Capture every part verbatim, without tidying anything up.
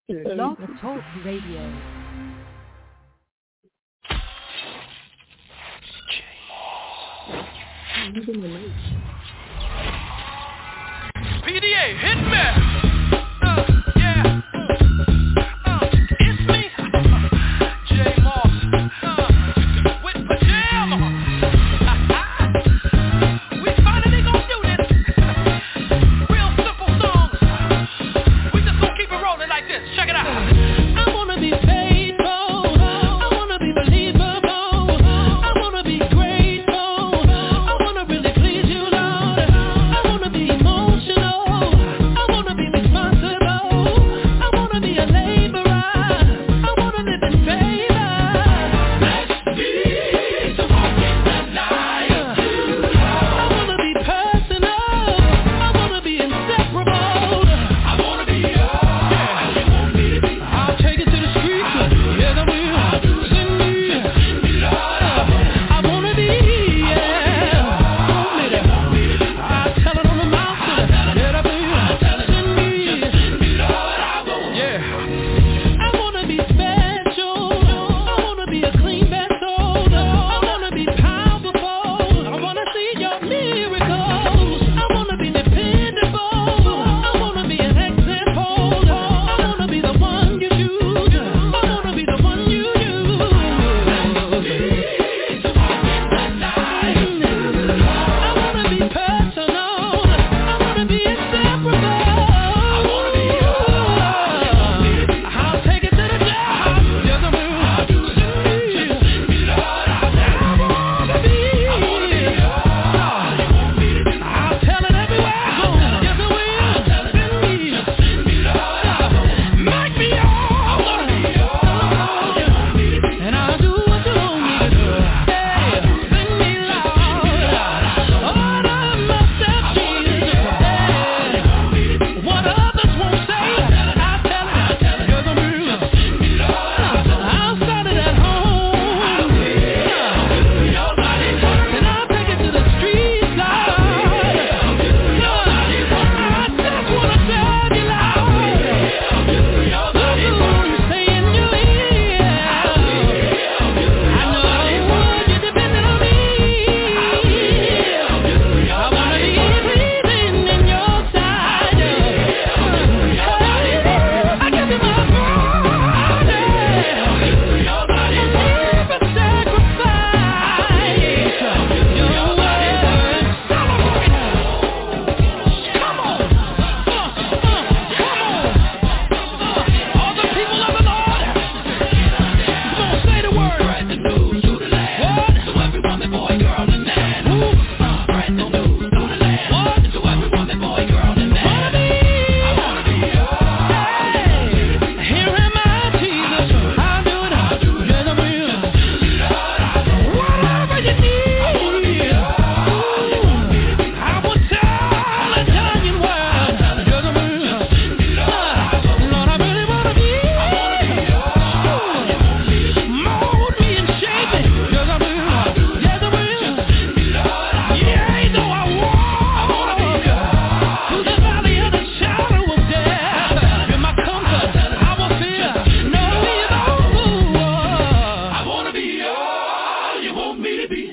Blog Talk Radio. P D A, hit me! Uh, yeah. Uh, it's me, J Moss, uh, with Pajama. We finally gonna do this. Real simple songs. We just gonna keep it rolling like this. Check it out. I wanna be faithful. I wanna be believable. I wanna be grateful. I wanna really please you, Lord. I wanna be emotional. I wanna be responsible. I wanna be a laborer. I wanna live in favor. Let's be to walk in the light. I wanna be personal. I wanna be inseparable. I wanna be yours. Yeah, you want me to be. I'll take it to the streets. Yes, I will. Send me. Send me, Lord. I wanna be. Yeah, want me to. I'll tell it on the mountain. Yes, I will. Send me. Send me, Lord. I want. Yeah. I wanna be special. I wanna be a clean vessel. I wanna be powerful. I wanna see your miracles. I wanna be dependable. I wanna be an example. I wanna be the one you choose. I wanna be the one you use. I wanna be personal. I wanna be inseparable. I wanna be yours. I'll take it to the top. Yes, I will. Send me. I wanna be. I'll tell it everywhere I go. Yes, I will. Send me. Make me yours. And I'll do what you want me to do. Hey, send me, Lord. Order myself, Jesus. Hey, what others won't say, I'll tell it. Yes, I will. I'll start it at home. And I'll take it to the streets, Lord. I just wanna serve you, Lord. Ooh, stay in your ear. I know you're depending on me. I wanna be breathing in your side. I give you my body. And never sacrifice your word. Come on. Uh, uh, come on. All the people of the Lord. Come on, say the word. Spread the news to the land. What? To every woman, boy, girl, and man. Who? Uh, spread the news to the land. What? To every woman, boy, girl, and man. Wanna be. I wanna be yours. Hey, here am I, Jesus. I'll do it. I'll do it. Yes, I will. Whatever you need. Ooh, I will tell a Italian word. Yes, I will. Lord, I really wanna be. Mold me and shape me. Yes, I will. Yes, I will. Yeah, though I walk through the valley of the shadow of death, in my comfort I will fear no evil. I wanna be all you want me to be.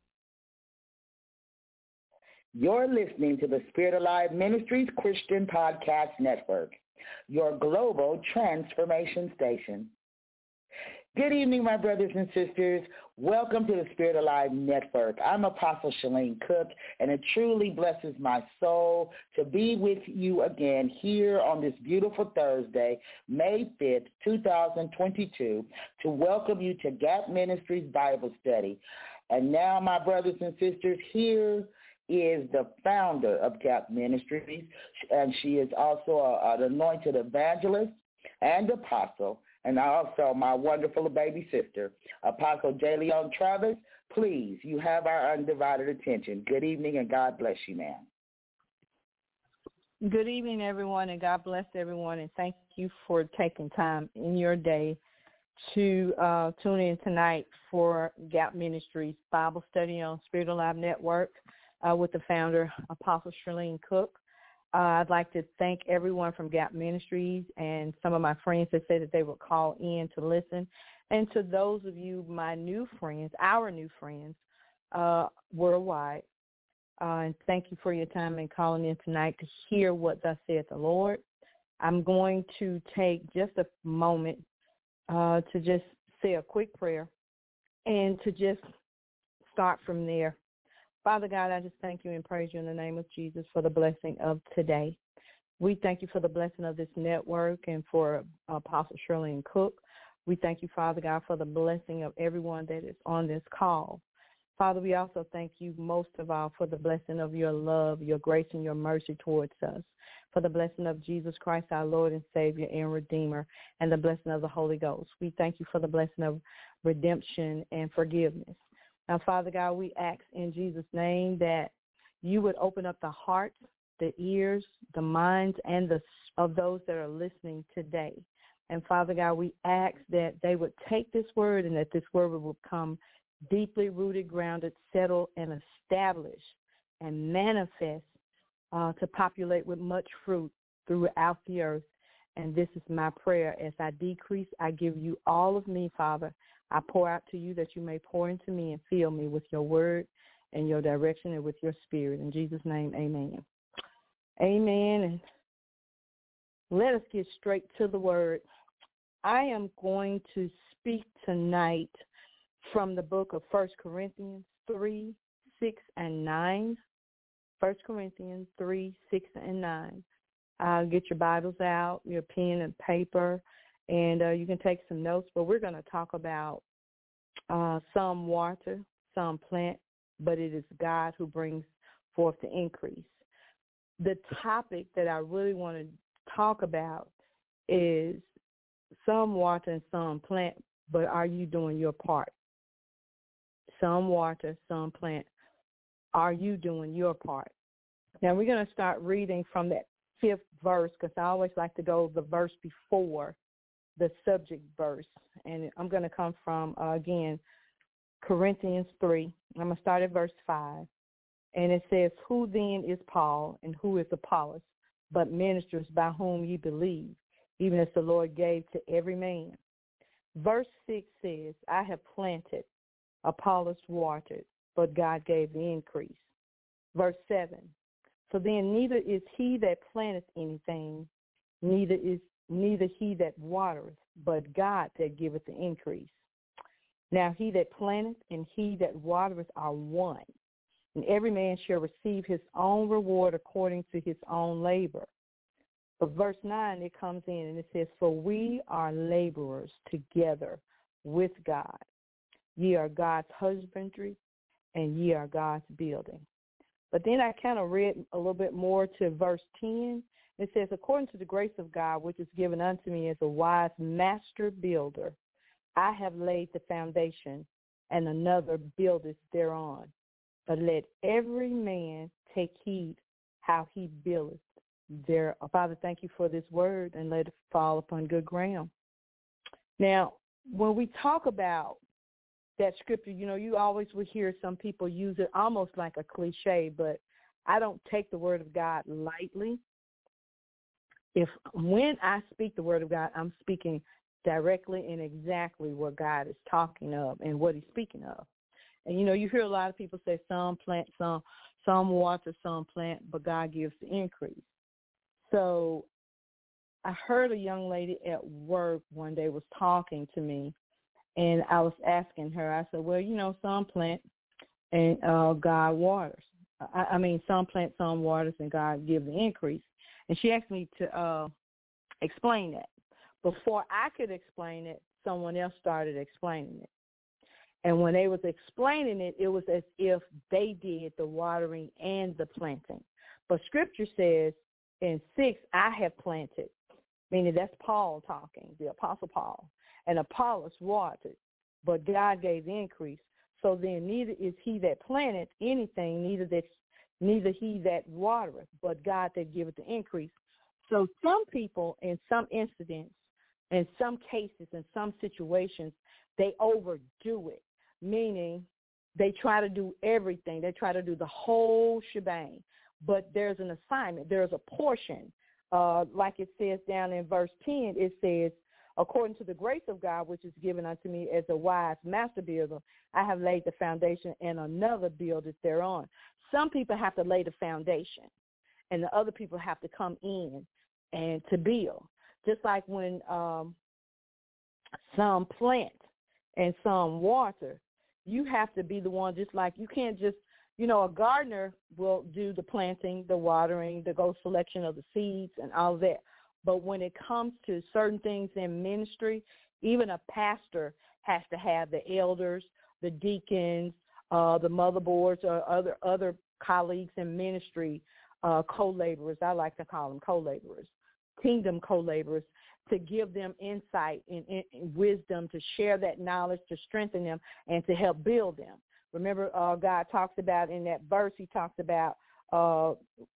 You're listening to the Spirit Alive Ministries Christian Podcast Network, your global transformation station. Good evening, my brothers and sisters. Welcome to the Spirit Alive Network. I'm Apostle Shalene Cook, and it truly blesses my soul to be with you again here on this beautiful Thursday, May fifth, twenty twenty-two, to welcome you to Gap Ministries Bible Study. And now, my brothers and sisters, here is the founder of Gap Ministries, and she is also a, an anointed evangelist and apostle, and also my wonderful baby sister, Apostle J. Leon Travis. Please, you have our undivided attention. Good evening, and God bless you, ma'am. Good evening, everyone, and God bless everyone, and thank you for taking time in your day to uh, tune in tonight for Gap Ministries Bible Study on Spirit Alive Network uh, with the founder, Apostle Shalene Cook. Uh, I'd like to thank everyone from Gap Ministries and some of my friends that said that they would call in to listen. And to those of you, my new friends, our new friends uh, worldwide, uh, and thank you for your time in calling in tonight to hear what thus saith the Lord. I'm going to take just a moment uh, to just say a quick prayer and to just start from there. Father God, I just thank you and praise you in the name of Jesus for the blessing of today. We thank you for the blessing of this network and for Apostle Shirley and Cook. We thank you, Father God, for the blessing of everyone that is on this call. Father, we also thank you most of all for the blessing of your love, your grace, and your mercy towards us, for the blessing of Jesus Christ, our Lord and Savior and Redeemer, and the blessing of the Holy Ghost. We thank you for the blessing of redemption and forgiveness. Now, Father God, we ask in Jesus' name that you would open up the hearts, the ears, the minds, and the of those that are listening today. And, Father God, we ask that they would take this word and that this word would become deeply rooted, grounded, settled, and established and manifest uh, to populate with much fruit throughout the earth. And this is my prayer. As I decrease, I give you all of me, Father. I pour out to you that you may pour into me and fill me with your word and your direction and with your spirit. In Jesus' name, amen. Amen. And let us get straight to the word. I am going to speak tonight from the book of First Corinthians three, six, and nine. First Corinthians three, six, and nine. Uh, get your Bibles out, your pen and paper, and uh, you can take some notes. But we're going to talk about uh, some water, some plant, but it is God who brings forth the increase. The topic that I really want to talk about is some water and some plant, but are you doing your part? Some water, some plant. Are you doing your part? Now, we're going to start reading from that fifth verse because I always like to go the verse before the subject verse. And I'm going to come from, uh, again, Corinthians three. I'm going to start at verse five. And it says, who then is Paul and who is Apollos, but ministers by whom ye believe, even as the Lord gave to every man. Verse six says, I have planted, Apollos watered, but God gave the increase. Verse seven, so then neither is he that planteth anything, neither is neither he that watereth, but God that giveth the increase. Now he that planteth and he that watereth are one, and every man shall receive his own reward according to his own labor. But verse nine, it comes in and it says, for we are laborers together with God. Ye are God's husbandry, and ye are God's building. But then I kind of read a little bit more to verse ten. It says, according to the grace of God, which is given unto me as a wise master builder, I have laid the foundation, and another buildeth thereon. But let every man take heed how he buildeth there. Father, thank you for this word, and let it fall upon good ground. Now, when we talk about that scripture, you know, you always would hear some people use it almost like a cliche, but I don't take the word of God lightly. If when I speak the word of God, I'm speaking directly and exactly what God is talking of and what he's speaking of. And, you know, you hear a lot of people say some plant, some, some water, some plant, but God gives the increase. So I heard a young lady at work one day was talking to me, and I was asking her, I said, well, you know, some plant and uh, God waters. I, I mean, some plant, some waters, and God gives the increase. And she asked me to uh, explain that. Before I could explain it, someone else started explaining it. And when they was explaining it, it was as if they did the watering and the planting. But Scripture says in six, I have planted, meaning that's Paul talking, the Apostle Paul. And Apollos watered, but God gave the increase. So then neither is he that planteth anything, neither that neither he that watereth, but God that giveth the increase. So some people in some incidents, in some cases, in some situations, they overdo it, meaning they try to do everything. They try to do the whole shebang. but there's an assignment. There's a portion. Uh, like it says down in verse ten, it says, according to the grace of God, which is given unto me as a wise master builder, I have laid the foundation, and another buildeth thereon. Some people have to lay the foundation, and the other people have to come in and to build. Just like when um, some plant and some water, you have to be the one, just like you can't just, you know, a gardener will do the planting, the watering, the go selection of the seeds and all of that. But when it comes to certain things in ministry, even a pastor has to have the elders, the deacons, uh, the motherboards, or other other colleagues in ministry, uh, co-laborers. I like to call them co-laborers, kingdom co-laborers, to give them insight and, and, and wisdom, to share that knowledge, to strengthen them, and to help build them. Remember, uh, God talks about in that verse, he talks about uh,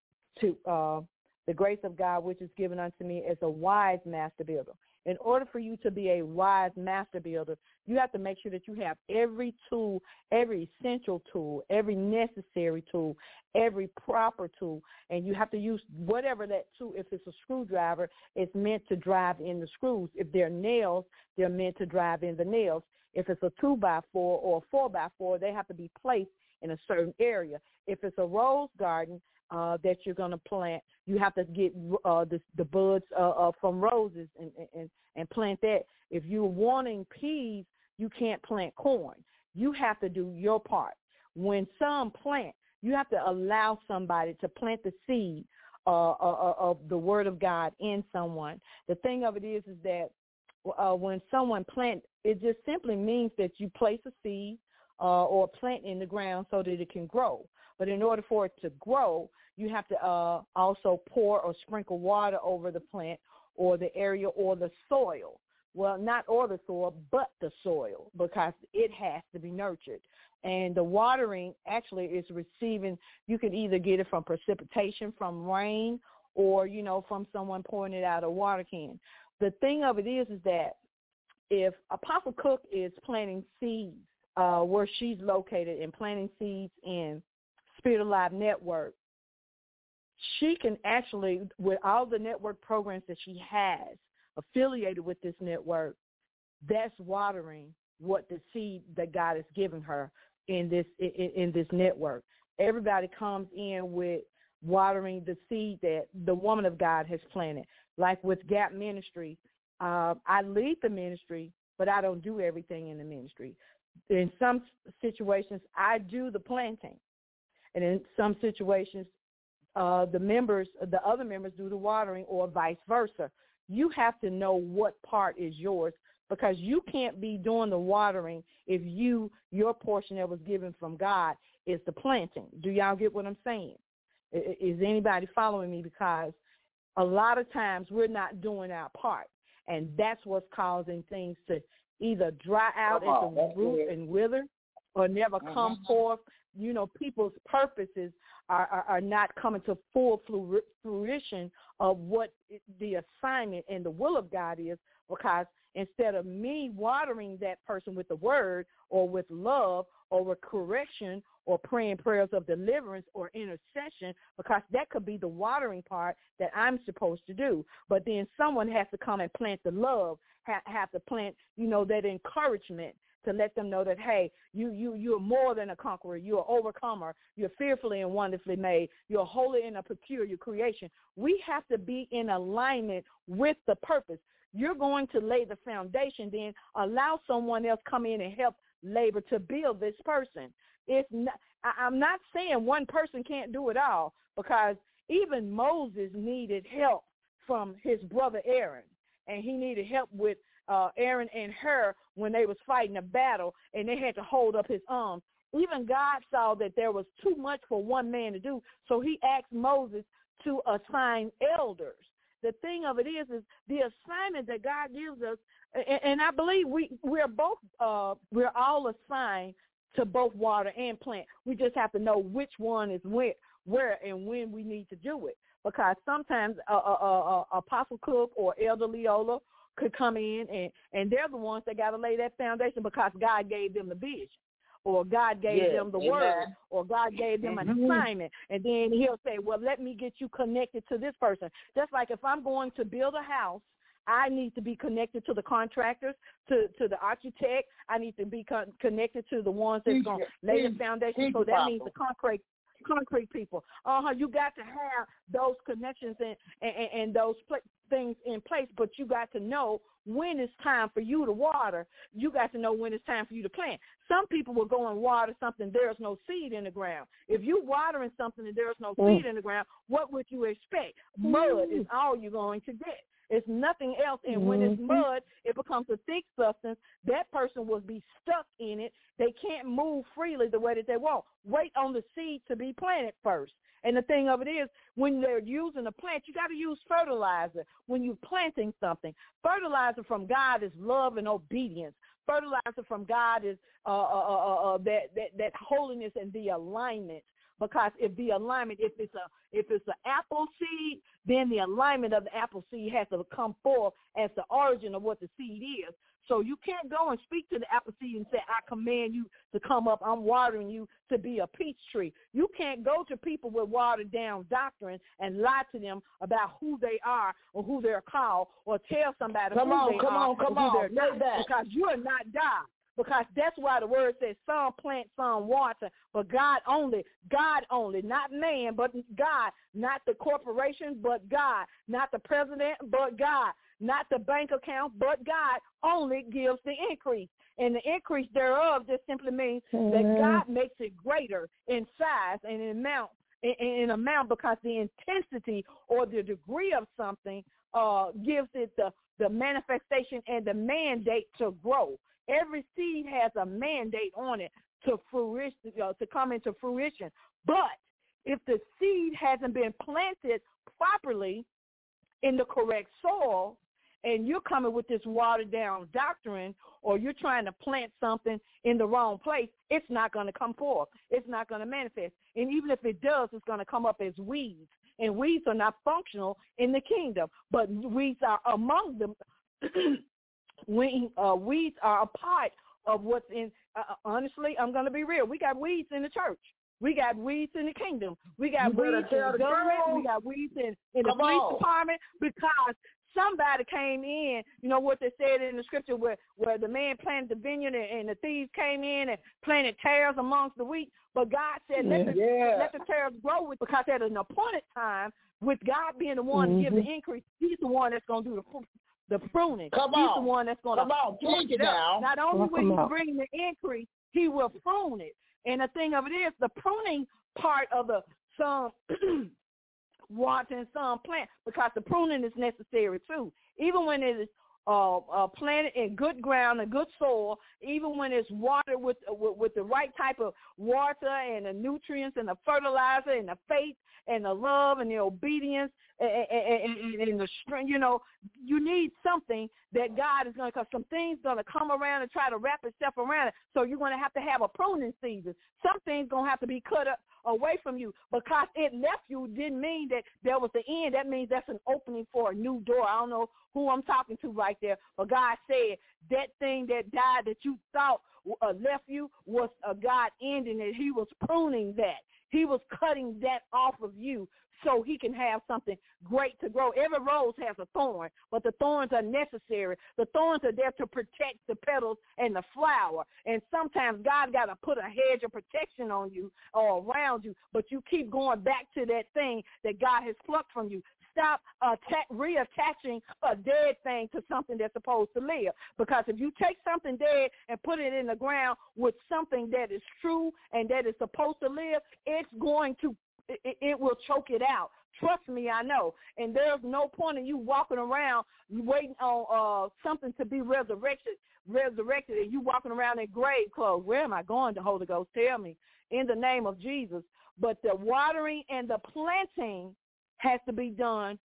to uh, the grace of God, which is given unto me as a wise master builder. In order for you to be a wise master builder, you have to make sure that you have every tool, every essential tool, every necessary tool, every proper tool, and you have to use whatever that tool. If it's a screwdriver, it's meant to drive in the screws. If they're nails, they're meant to drive in the nails. If it's a two by four or a four by four, they have to be placed in a certain area. If it's a rose garden uh, that you're going to plant, you have to get uh, the, the buds uh, uh, from roses and, and, and plant that. If you're wanting peas, you can't plant corn. You have to do your part. When some plant, you have to allow somebody to plant the seed uh, uh, of the word of God in someone. The thing of it is, is that Uh, when someone plants, it just simply means that you place a seed uh, or a plant in the ground so that it can grow. But in order for it to grow, you have to uh, also pour or sprinkle water over the plant or the area or the soil. Well, not or the soil, but the soil, because it has to be nurtured. And the watering actually is receiving, you can either get it from precipitation, from rain, or, you know, from someone pouring it out of a water can. The thing of it is, is that if Apostle Cook is planting seeds uh, where she's located and planting seeds in Spirit Alive Network, she can actually, with all the network programs that she has affiliated with this network, that's watering what the seed that God has given her in this in, in this network. Everybody comes in with watering the seed that the woman of God has planted. Like with Gap Ministry, uh, I lead the ministry, but I don't do everything in the ministry. In some situations, I do the planting. And in some situations, uh, the members, the other members do the watering, or vice versa. You have to know what part is yours, because you can't be doing the watering if you, your portion that was given from God is the planting. Do y'all get what I'm saying? Is anybody following me? Because a lot of times we're not doing our part, and that's what's causing things to either dry out at the root and wither, or never come uh-huh. forth. You know, people's purposes are, are, are not coming to full fruition of what the assignment and the will of God is, because instead of me watering that person with the word or with love or with correction or praying prayers of deliverance or intercession, because that could be the watering part that I'm supposed to do. But then someone has to come and plant the love, ha- have to plant, you know, that encouragement to let them know that, hey, you, you, you're more than a conqueror. You're an overcomer. You're fearfully and wonderfully made. You're holy and a peculiar creation. We have to be in alignment with the purpose. You're going to lay the foundation, then allow someone else come in and help labor to build this person. It's not, I, I'm not saying one person can't do it all, because even Moses needed help from his brother Aaron, and he needed help with uh, Aaron and Hur when they was fighting a battle, and they had to hold up his arms. Even God saw that there was too much for one man to do, so he asked Moses to assign elders. The thing of it is, is the assignment that God gives us, and, and I believe we, we're both, uh, we're all assigned to both water and plant. We just have to know which one is where, where and when we need to do it. Because sometimes uh, uh, uh, Apostle Cook or Elder Leola could come in, and, and they're the ones that got to lay that foundation because God gave them the vision. or God gave yes. them the Amen. word, or God gave them mm-hmm. an assignment, and then he'll say, well, let me get you connected to this person. Just like if I'm going to build a house, I need to be connected to the contractors, to, to the architect. I need to be con- connected to the ones that's going to lay the foundation. So that means the concrete concrete people. Uh-huh. You got to have those connections and, and, and those pl- things in place, but you got to know when it's time for you to water. You got to know when it's time for you to plant. Some people will go and water something, there's no seed in the ground. If you're watering something and there's no mm. seed in the ground, what would you expect? Mud mm. is all you're going to get. It's nothing else, and mm-hmm. when it's mud, it becomes a thick substance. That person will be stuck in it. They can't move freely the way that they want. Wait on the seed to be planted first. And the thing of it is, when they're using a plant, you got to use fertilizer when you're planting something. Fertilizer from God is love and obedience. Fertilizer from God is uh, uh, uh, uh, that, that that holiness and the alignment. Because if the alignment, if it's a if it's an apple seed, then the alignment of the apple seed has to come forth as the origin of what the seed is. So you can't go and speak to the apple seed and say, I command you to come up, I'm watering you to be a peach tree. You can't go to people with watered down doctrine and lie to them about who they are or who they're called, or tell somebody come who on, they come are on, come or who on, they're not, that. because you are not God. Because that's why the word says some plant, some water, but God only, God only, not man, but God, not the corporation, but God, not the president, but God, not the bank account, but God only gives the increase. And the increase thereof just simply means mm-hmm. that God makes it greater in size and in amount, in, in amount because the intensity or the degree of something uh, gives it the, the manifestation and the mandate to grow. Every seed has a mandate on it to fruition, uh, to come into fruition. But if the seed hasn't been planted properly in the correct soil, and you're coming with this watered-down doctrine, or you're trying to plant something in the wrong place, it's not going to come forth. It's not going to manifest. And even if it does, it's going to come up as weeds. And weeds are not functional in the kingdom, but weeds are among them. We, uh, weeds are a part of what's in, uh, honestly, I'm going to be real. We got weeds in the church. We got weeds in the kingdom. We got you weeds in the government. Girl. We got weeds in, in the police on. department because somebody came in, you know what they said in the scripture where, where the man planted the vineyard and, and the thieves came in and planted tares amongst the wheat. But God said, let, the, yeah. let the tares grow with, because at an appointed time, with God being the one mm-hmm. to give the increase, he's the one that's going to do the The pruning. Come He's on. the one that's going to plug it up. Not only will he bring the increase, he will prune it. And the thing of it is, the pruning part of the some water and some plant, because the pruning is necessary too. Even when it is uh, uh, planted in good ground and good soil, even when it's watered with, with with the right type of water and the nutrients and the fertilizer and the faith and the love and the obedience and, and, and, and the strength, you know, you need something that God is going to, because some things going to come around and try to wrap itself around it. So you're going to have to have a pruning season. Some things going to have to be cut up away from you. Because it left you didn't mean that there was the end. That means that's an opening for a new door. I don't know who I'm talking to right there, but God said that thing that died that you thought uh, left you was uh, God ending it. He was pruning that. He was cutting that off of you so he can have something great to grow. Every rose has a thorn, but the thorns are necessary. The thorns are there to protect the petals and the flower. And sometimes God got to put a hedge of protection on you or around you, but you keep going back to that thing that God has plucked from you. Stop attack, reattaching a dead thing to something that's supposed to live. Because if you take something dead and put it in the ground with something that is true and that is supposed to live, it's going to, it, it will choke it out. Trust me, I know. And there's no point in you walking around waiting on uh, something to be resurrected, resurrected, and you walking around in grave clothes. Where am I going, the Holy Ghost? Tell me. In the name of Jesus. But the watering and the planting has to be done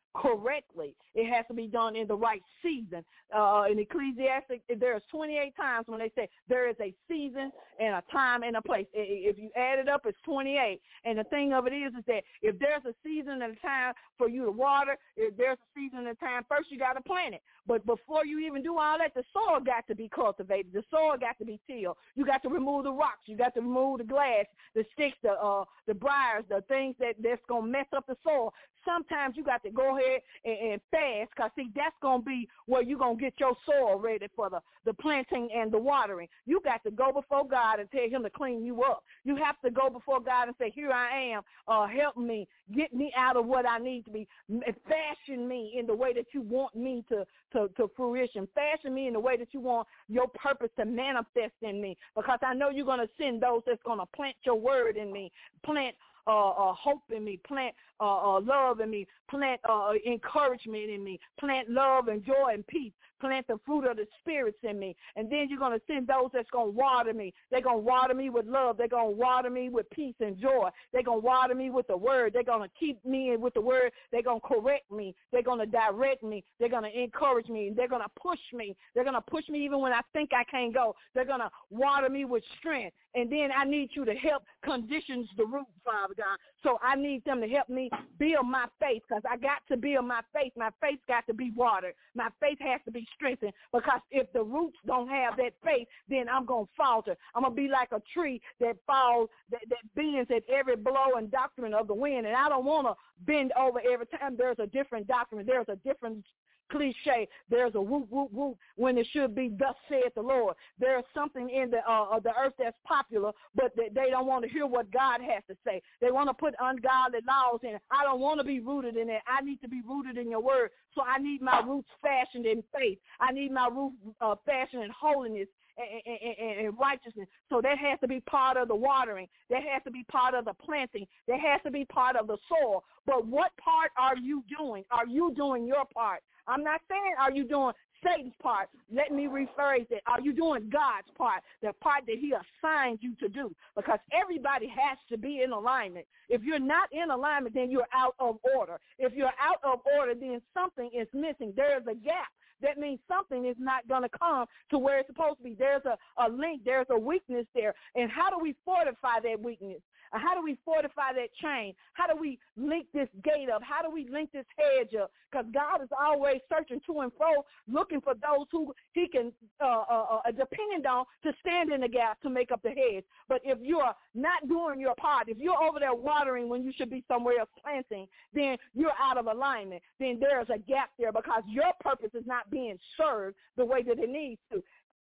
correctly. It has to be done in the right season. Uh, in Ecclesiastes, there's twenty-eight times when they say there is a season and a time and a place. If you add it up, it's twenty-eight. And the thing of it is, is that if there's a season and a time for you to water, if there's a season and a time, first you got to plant it. But before you even do all that, the soil got to be cultivated. The soil got to be tilled. You got to remove the rocks. You got to remove the glass, the sticks, the uh, the briars, the things that that's gonna mess up the soil. Sometimes you got to go ahead and, and fast, because, see, that's going to be where you're going to get your soil ready for the, the planting and the watering. You got to go before God and tell him to clean you up. You have to go before God and say, here I am, uh, help me, get me out of what I need to be, fashion me in the way that you want me to, to, to fruition, fashion me in the way that you want your purpose to manifest in me, because I know you're going to send those that's going to plant your word in me, plant Uh, uh, hope in me, plant uh, uh, love in me, plant uh, encouragement in me, plant love and joy and peace, plant the fruit of the spirits in me. And then you're going to send those that's going to water me. They're going to water me with love. They're going to water me with peace and joy. They're going to water me with the word. They're going to keep me with the word. They're going to correct me. They're going to direct me. They're going to encourage me. They're going to push me. They're going to push me even when I think I can't go. They're going to water me with strength. And then I need you to help conditions the root, Father God. So I need them to help me build my faith, because I got to build my faith. My faith got to be watered. My faith has to be strengthened, because if the roots don't have that faith, then I'm going to falter. I'm going to be like a tree that falls, that, that bends at every blow and doctrine of the wind. And I don't want to bend over every time there's a different doctrine. There's a different cliche. There's a whoop, whoop, whoop when it should be thus saith the Lord. There's something in the uh, of the earth that's popular, but they, they don't want to hear what God has to say. They want to put ungodly laws in it. I don't want to be rooted in it. I need to be rooted in your word. So I need my roots fashioned in faith. I need my roots uh, fashioned in holiness and, and, and righteousness. So that has to be part of the watering. That has to be part of the planting. That has to be part of the soil. But what part are you doing? Are you doing your part? I'm not saying are you doing Satan's part. Let me rephrase it. Are you doing God's part, the part that he assigned you to do? Because everybody has to be in alignment. If you're not in alignment, then you're out of order. If you're out of order, then something is missing. There's a gap. That means something is not going to come to where it's supposed to be. There's a, a link. There's a weakness there. And how do we fortify that weakness? How do we fortify that chain? How do we link this gate up? How do we link this hedge up? Because God is always searching to and fro, looking for those who he can uh, uh, uh, depend on to stand in the gap to make up the hedge. But if you're not doing your part, if you're over there watering when you should be somewhere else planting, then you're out of alignment. Then there's a gap there because your purpose is not being served the way that it needs to.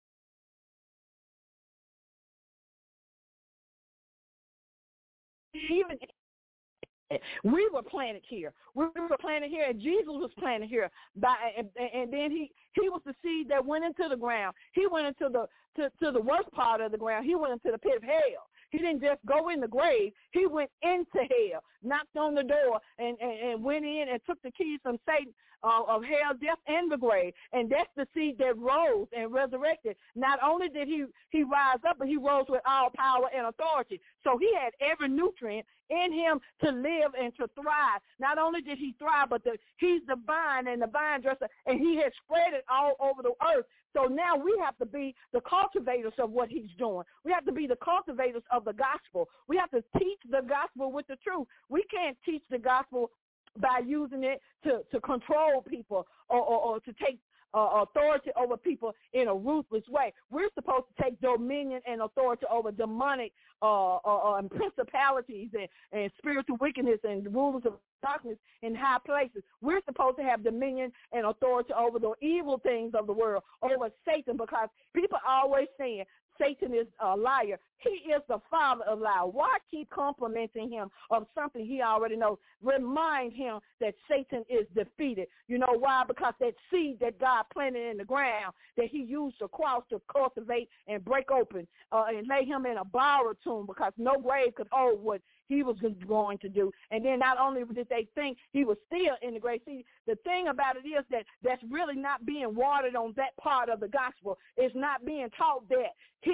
Even we were planted here. We were planted here, and Jesus was planted here. By and, and then he he was the seed that went into the ground. He went into the to, to the worst part of the ground. He went into the pit of hell. He didn't just go in the grave. He went into hell, knocked on the door, and, and, and went in and took the keys from Satan uh, of hell, death, and the grave. And that's the seed that rose and resurrected. Not only did he, he rise up, but he rose with all power and authority. So he had every nutrient in him to live and to thrive. Not only did he thrive, but the, he's the vine and the vine dresser, and he has spread it all over the earth. So now we have to be the cultivators of what he's doing. We have to be the cultivators of the gospel. We have to teach the gospel with the truth. We can't teach the gospel by using it to, to control people or, or, or to take Uh, authority over people in a ruthless way. We're supposed to take dominion and authority over demonic uh, uh, and principalities and, and spiritual wickedness and rulers of darkness in high places. We're supposed to have dominion and authority over the evil things of the world, over Satan, because people are always saying Satan is a liar. He is the father of lies. Why keep complimenting him of something he already knows? Remind him that Satan is defeated. You know why? Because that seed that God planted in the ground that he used the cross to cultivate and break open uh, and lay him in a borrowed tomb, because no grave could hold what he was going to do. And then not only did they think he was still in the grave, see, the thing about it is that that's really not being watered on that part of the gospel. It's not being taught that he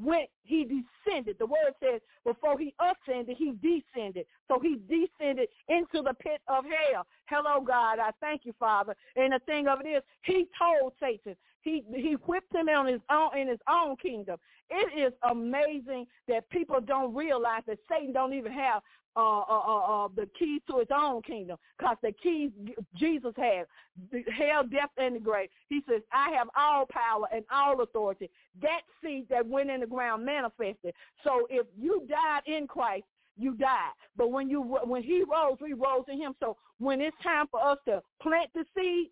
went, he descended. The word says before he ascended, he descended. So he descended into the pit of hell. Hello, God, I thank you, Father. And the thing of it is, he told Satan, he he whipped him on his own in his own kingdom. It is amazing that people don't realize that Satan don't even have Uh, uh, uh, uh, the keys to his own kingdom, because the keys Jesus had, the hell, death, and the grave. He says, I have all power and all authority. That seed that went in the ground manifested. So if you died in Christ, you died. But when you when he rose, we rose in him. So when it's time for us to plant the seed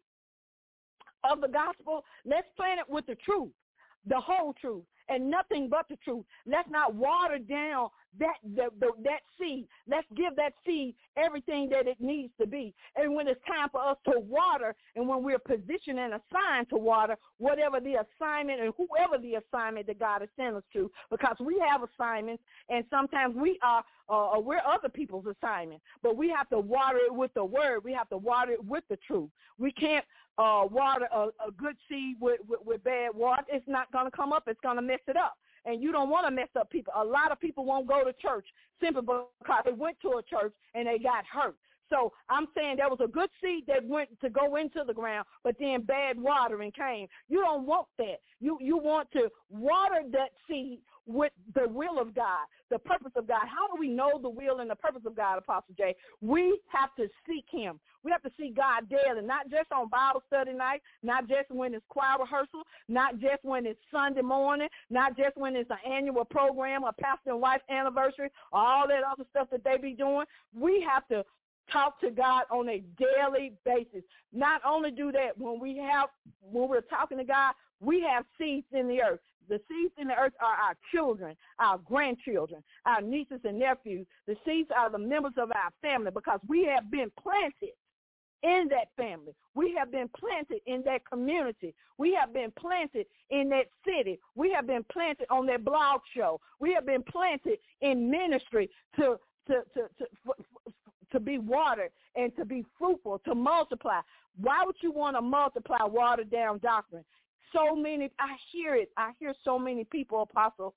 of the gospel, let's plant it with the truth, the whole truth, and nothing but the truth. Let's not water down that the, the, that seed. Let's give that seed everything that it needs to be. And when it's time for us to water, and when we're positioned and assigned to water, whatever the assignment and whoever the assignment that God has sent us to, because we have assignments, and sometimes we are uh, we're other people's assignment, but we have to water it with the word. We have to water it with the truth. We can't uh, water a, a good seed with, with, with bad water. It's not going to come up. It's going to mess it up. And you don't want to mess up people. A lot of people won't go to church simply because they went to a church and they got hurt. So I'm saying there was a good seed that went to go into the ground, but then bad watering came. You don't want that. You you want to water that seed with the will of God, the purpose of God. How do we know the will and the purpose of God, Apostle Jay? We have to seek him. We have to see God daily, not just on Bible study night, not just when it's choir rehearsal, not just when it's Sunday morning, not just when it's an annual program, a pastor and wife anniversary, all that other stuff that they be doing. We have to talk to God on a daily basis. Not only do that, when we have, when we're talking to God, we have seeds in the earth. The seeds in the earth are our children, our grandchildren, our nieces and nephews. The seeds are the members of our family, because we have been planted in that family. We have been planted in that community. We have been planted in that city. We have been planted on that blog show. We have been planted in ministry to to to to, to, to be watered and to be fruitful, to multiply. Why would you want to multiply watered down doctrine? So many, I hear it. I hear so many people, Apostle,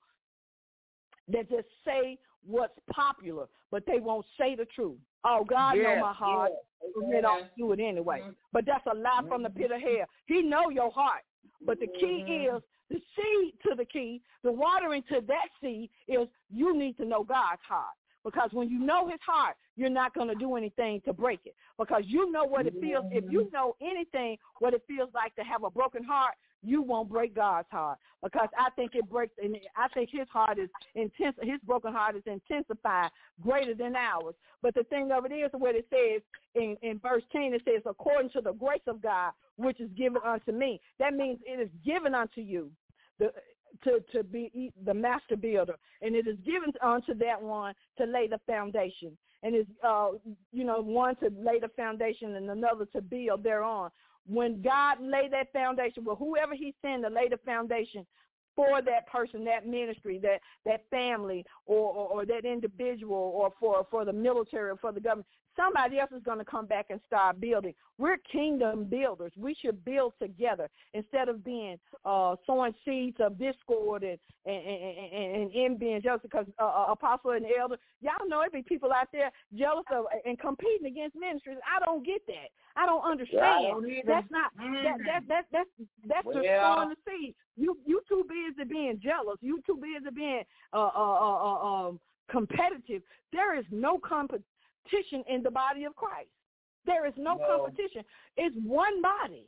that just say what's popular, but they won't say the truth. Oh, God yes, know my heart. Yes, they don't do it anyway. Mm-hmm. But that's a lie mm-hmm. from the pit of hell. He know your heart. But the key mm-hmm. is, the seed to the key, the watering to that seed is you need to know God's heart. Because when you know his heart, you're not going to do anything to break it. Because you know what it feels. If you know anything, what it feels like to have a broken heart, you won't break God's heart. Because I think it breaks, and I think his heart is intense. His broken heart is intensified greater than ours. But the thing of it is, what it says in, in verse ten, it says, according to the grace of God, which is given unto me. That means it is given unto you. The To, to be the master builder, and it is given unto that one to lay the foundation, and is uh you know one to lay the foundation and another to build thereon. When God lay that foundation, well, whoever he sent to lay the foundation for that person, that ministry, that that family, or, or, or that individual, or for for the military, or for the government, somebody else is going to come back and start building. We're kingdom builders. We should build together instead of being uh, sowing seeds of discord and and, and, and, and envy and jealousy. Because uh, apostle and elder, y'all know there be people out there jealous of and competing against ministries. I don't get that. I don't understand. Yeah, I don't that's not mm-hmm. that that that that's that's well, just sowing the seed. You you too busy being jealous. You too busy being uh, uh, uh, uh, um, competitive. There is no competition in the body of Christ. There is no, no competition. It's one body.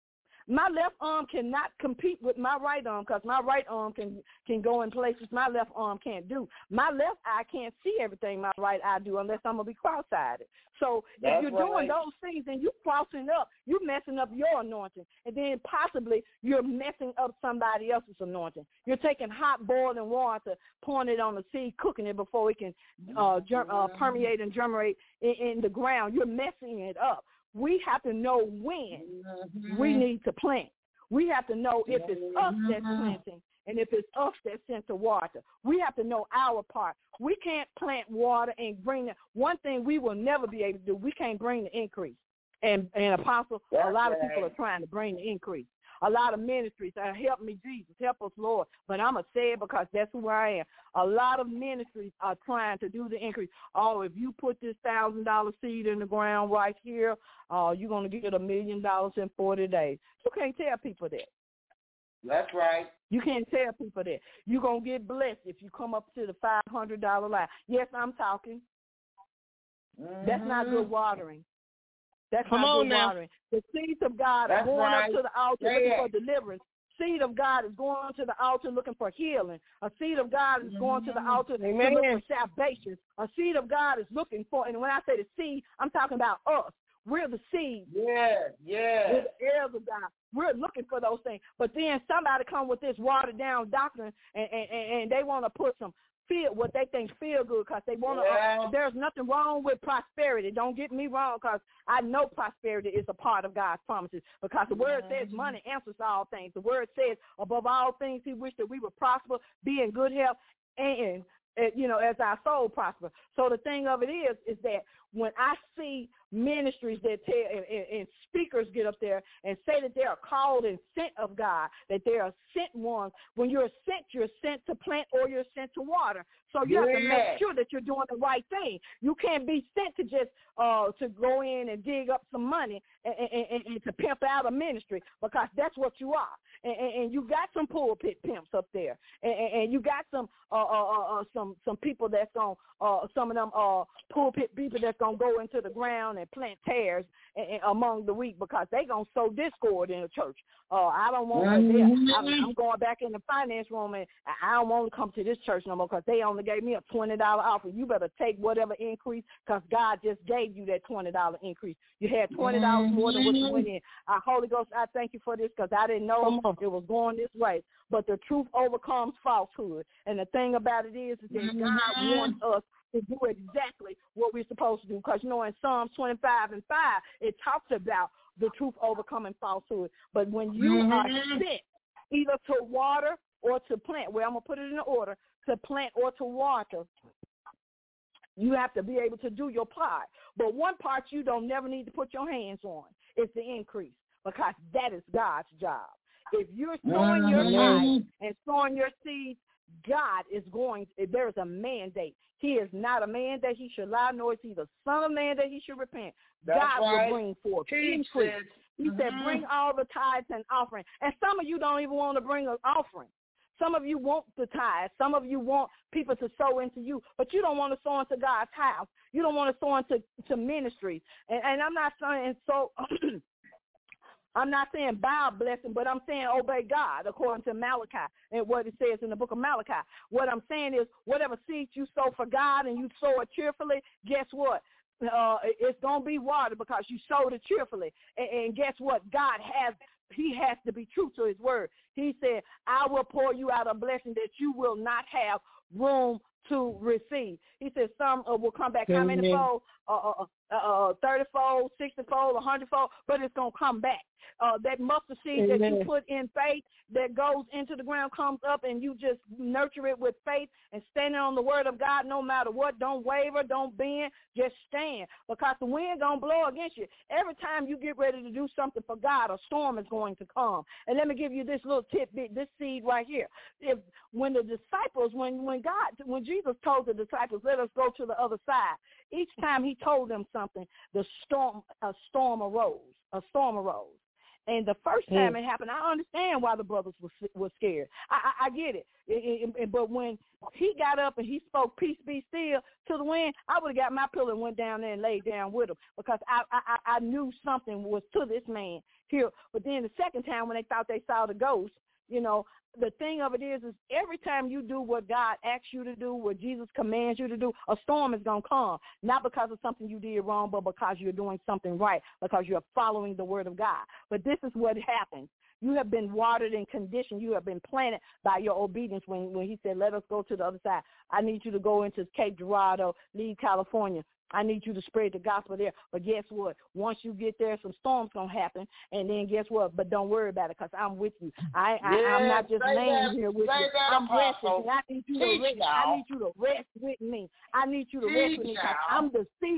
My left arm cannot compete with my right arm because my right arm can can go in places my left arm can't do. My left eye can't see everything my right eye do unless I'm going to be cross-sided. So That's if you're right. doing those things, then you're crossing up. You're messing up your anointing. And then possibly you're messing up somebody else's anointing. You're taking hot boiling water, pouring it on the seed, cooking it before it can uh, germ, uh, permeate and germinate in, in the ground. You're messing it up. We have to know when mm-hmm. we need to plant. We have to know if it's us that's planting and if it's us that's sent to water. We have to know our part. We can't plant water and bring the, one thing we will never be able to do, we can't bring the increase. And, and Apostle, that's a lot right. of people are trying to bring the increase. a lot of ministries. Uh, help me, Jesus. Help us, Lord. But I'm going to say it because that's who I am. A lot of ministries are trying to do the increase. Oh, if you put this one thousand dollars seed in the ground right here, uh, you're going to get a million dollars in forty days. You can't tell people that. That's right. You can't tell people that. You're going to get blessed if you come up to the five hundred dollars line. Yes, I'm talking. Mm-hmm. That's not good watering. That's Come not on good now. watering. The seeds of God That's are going right. up to the altar yeah, looking yeah. for deliverance. Seed of God is going to the altar looking for healing. A seed of God is going to the altar Amen. to look for salvation. A seed of God is looking for, and when I say the seed, I'm talking about us. We're the seed. Yeah, yeah. We're the heirs of God. We're looking for those things. But then somebody come with this watered down doctrine, and, and, and they want to put some feel what they think feel good because they want to. Yeah. Uh, there's nothing wrong with prosperity. Don't get me wrong, because I know prosperity is a part of God's promises. Because the word says money answers all things. The word says above all things, He wished that we would prosper, be in good health, and, and you know, as our soul prosper. So the thing of it is, is that when I see ministries that tell and, and, and speakers get up there and say that they are called and sent of God, that they are sent ones. When you're sent, you're sent to plant or you're sent to water. So you yeah. have to make sure that you're doing the right thing. You can't be sent to just uh, to go in and dig up some money and, and, and, and to pimp out a ministry, because that's what you are. And, and, and you got some pulpit pimps up there, and, and, and you got some uh, uh, uh, some some people that's on uh, some of them uh, pulpit people that's gonna go into the ground and plant tares and, and among the weak, because they gonna sow discord in the church. Uh, I don't want to. Mm-hmm. I'm, I'm going back in the finance room, and I don't want to come to this church no more because they only gave me a twenty dollar offer. You better take whatever increase, because God just gave you that twenty dollar increase. You had twenty dollars more than what you went in. Our Holy Ghost, I thank you for this, because I didn't know it was going this way. But the truth overcomes falsehood. And the thing about it is, is that mm-hmm. God wants us to do exactly what we're supposed to do. Because, you know, in Psalms twenty-five and five, it talks about the truth overcoming falsehood. But when you mm-hmm. are sent either to water or to plant, well, I'm going to put it in order, to plant or to water, you have to be able to do your part. But one part you don't never need to put your hands on is the increase, because that is God's job. If you're sowing your tithe and sowing your seeds, God is going, there is a mandate. He is not a man that he should lie, nor is he the son of man that he should repent. That's God right. will bring forth Teach increase. it. He mm-hmm. said, bring all the tithes and offering. And some of you don't even want to bring an offering. Some of you want the tithes. Some of you want people to sow into you, but you don't want to sow into God's house. You don't want to sow into to ministries. And, and I'm not saying so. I'm not saying buy a blessing, but I'm saying obey God according to Malachi and what it says in the book of Malachi. What I'm saying is, whatever seeds you sow for God and you sow it cheerfully, guess what? Uh, it's going to be watered because you sowed it cheerfully. And, and guess what? God has, he has to be true to his word. He said, I will pour you out a blessing that you will not have room to receive. He said some uh, will come back. How many fold? Uh, uh, uh, thirty-fold, sixty-fold, a hundred-fold, but it's going to come back. Uh, that mustard seed Amen. That you put in faith that goes into the ground comes up, and you just nurture it with faith and standing on the word of God no matter what. Don't waver, don't bend, just stand, because the wind going to blow against you. Every time you get ready to do something for God, a storm is going to come. And let me give you this little tidbit, this seed right here. If when the disciples, when, when God, when Jesus told the disciples, let us go to the other side, each time he told them something, the storm, a storm arose, a storm arose. And the first time mm. it happened, I understand why the brothers were, were scared. I, I, I get it. It, it. But when he got up and he spoke, peace be still, to the wind, I would have got my pillow and went down there and laid down with him, because I, I, I knew something was to this man here. But then the second time when they thought they saw the ghost, you know, the thing of it is, is every time you do what God asks you to do, what Jesus commands you to do, a storm is going to come, not because of something you did wrong, but because you're doing something right, because you're following the word of God. But this is what happens. You have been watered and conditioned. You have been planted by your obedience when, when he said, let us go to the other side. I need you to go into Cape Girardeau, leave California. I need you to spread the gospel there. But guess what? Once you get there, some storms going to happen. And then guess what? But don't worry about it, because I'm with you. I, I, yeah, I'm not just laying that, here with you. I'm resting. And I need you to rest. I need you to rest with me. I need you to Teach rest with me, because I'm the seed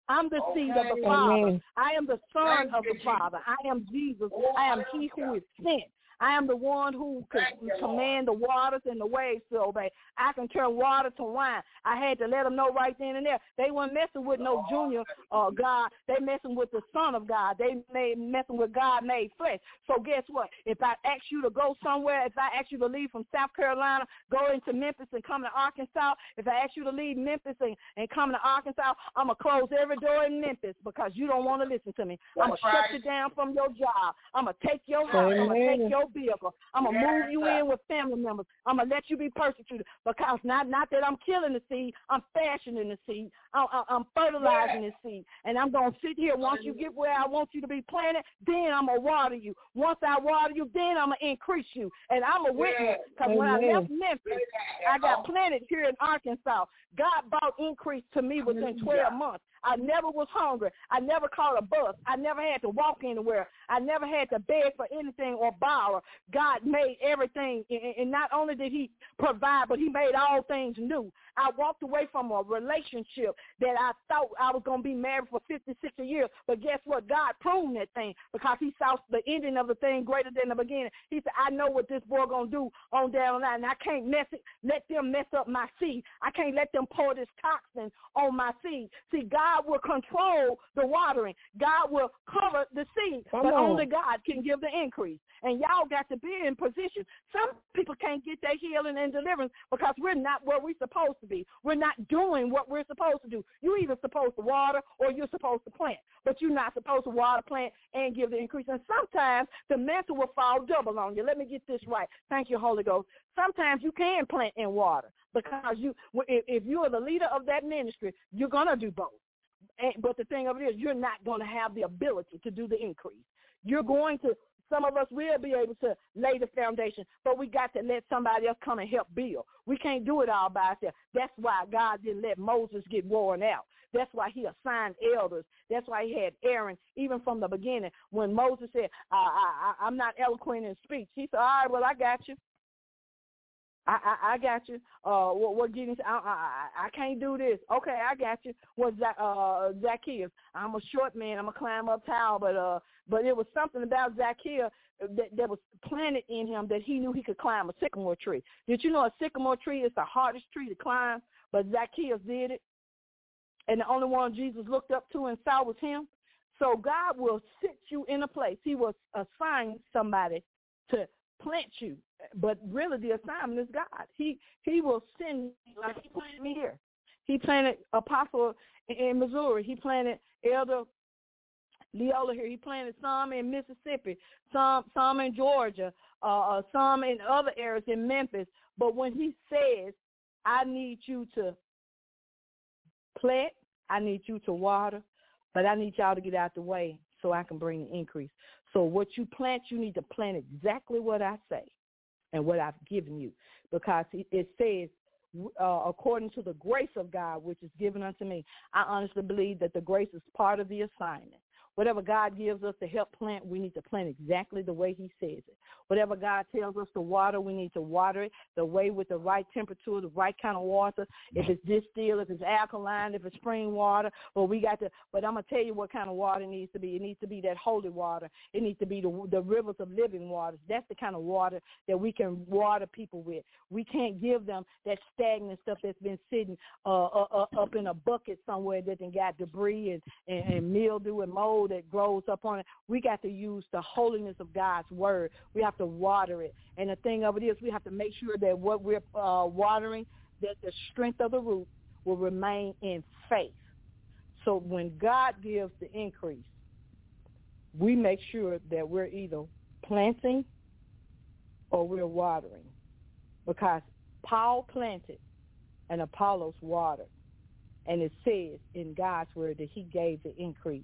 I'm the seed of the Father. I am the Son of the Father. I am Jesus. I am he who is sent. I am the one who can command the waters and the waves to obey. I can turn water to wine. I had to let them know right then and there. They weren't messing with no junior uh, God. They messing with the Son of God. They made messing with God made flesh. So guess what? If I ask you to go somewhere, if I ask you to leave from South Carolina, go into Memphis and come to Arkansas, if I ask you to leave Memphis and, and come to Arkansas, I'm going to close every door in Memphis because you don't want to listen to me. I'm going to shut you down from your job. I'm going to take your house. I'm going to take your vehicle. I'm going to move you in with family members. I'm going to let you be persecuted because not, not that I'm killing the seed, I'm fashioning the seed. I'm, I'm fertilizing the seed. And I'm going to sit here. Once you get where I want you to be planted, then I'm going to water you. Once I water you, then I'm going to increase you. And I'm a witness because when I left Memphis, I got planted here in Arkansas. God brought increase to me within twelve months. I never was hungry. I never caught a bus. I never had to walk anywhere. I never had to beg for anything or borrow. God made everything, and not only did he provide, but he made all things new. I walked away from a relationship that I thought I was going to be married for fifty-six years, but guess what? God pruned that thing because he saw the ending of the thing greater than the beginning. He said, I know what this boy going to do on down the line, and I can't mess it, let them mess up my seed. I can't let them pour this toxin on my seed. See, God will control the watering. God will cover the seed, Come but on. Only God can give the increase. And y'all got to be in position. Some people can't get their healing and deliverance because we're not where we're supposed to be. We're not doing what we're supposed to do. You're either supposed to water or you're supposed to plant, but you're not supposed to water, plant, and give the increase. And sometimes the mantle will fall double on you. Let me get this right. Thank you, Holy Ghost. Sometimes you can plant and water because you, if, if you are the leader of that ministry, you're going to do both. And, but the thing of it is, you're not going to have the ability to do the increase. You're going to, some of us will be able to lay the foundation, but we got to let somebody else come and help build. We can't do it all by ourselves. That's why God didn't let Moses get worn out. That's why he assigned elders. That's why he had Aaron, even from the beginning. When Moses said, I, I, I, I'm not eloquent in speech, he said, all right, well, I got you. I, I, I got you. Uh, what, what Gideon said, I, I, I can't do this. Okay, I got you. What uh, Zacchaeus? I'm a short man. I'm gonna climb up tall, but uh, but it was something about Zacchaeus that, that was planted in him that he knew he could climb a sycamore tree. Did you know a sycamore tree is the hardest tree to climb? But Zacchaeus did it, and the only one Jesus looked up to and saw was him. So God will sit you in a place. He will assign somebody to plant you, but really the assignment is God. He he will send, like he planted me here. He planted Apostle in Missouri. He planted Elder Leola here. He planted some in Mississippi, some some in Georgia, uh, some in other areas in Memphis. But when he says, I need you to plant, I need you to water, but I need y'all to get out the way so I can bring the increase. So what you plant, you need to plant exactly what I say and what I've given you, because it says, uh, according to the grace of God, which is given unto me, I honestly believe that the grace is part of the assignment. Whatever God gives us to help plant, we need to plant exactly the way he says it. Whatever God tells us to water, we need to water it the way with the right temperature, the right kind of water. If it's distilled, if it's alkaline, if it's spring water, well, we got to, but I'm going to tell you what kind of water it needs to be. It needs to be that holy water. It needs to be the, the rivers of living waters. That's the kind of water that we can water people with. We can't give them that stagnant stuff that's been sitting uh, uh, uh, up in a bucket somewhere that then got debris and, and, and mildew and mold that grows up on it. We got to use the holiness of God's word. We have to water it. And the thing of it is, we have to make sure that what we're uh, watering, that the strength of the root will remain in faith. So when God gives the increase, we make sure that we're either planting or we're watering, because Paul planted and Apollos watered. And it says in God's word that he gave the increase.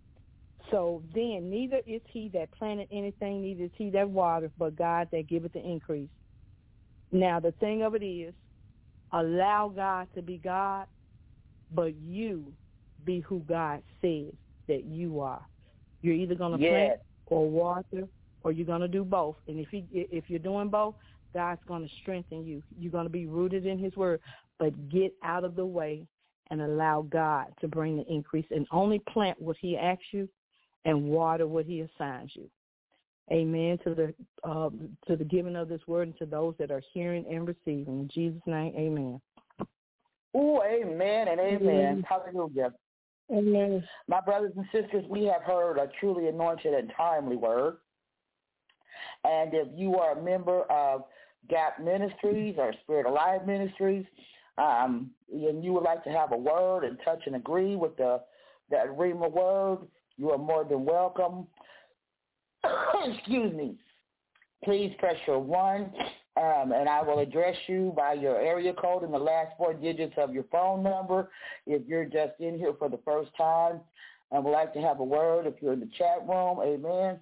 So then neither is he that planted anything, neither is he that watered, but God that giveth the increase. Now the thing of it is, allow God to be God, but you be who God says that you are. You're either going to yes. plant or water, or you're going to do both. And if he, if you're doing both, God's going to strengthen you. You're going to be rooted in his word, but get out of the way and allow God to bring the increase, and only plant what he asks you and water what he assigns you. Amen to the uh, to the giving of this word and to those that are hearing and receiving. In Jesus' name, amen. Oh, amen and amen. Amen. Hallelujah. Amen. My brothers and sisters, we have heard a truly anointed and timely word. And if you are a member of Gap Ministries or Spirit Alive Ministries, um, and you would like to have a word and touch and agree with the that Rhema word, you are more than welcome. Excuse me. Please press your one, um, and I will address you by your area code and the last four digits of your phone number. If you're just in here for the first time and would like to have a word, if you're in the chat room, amen.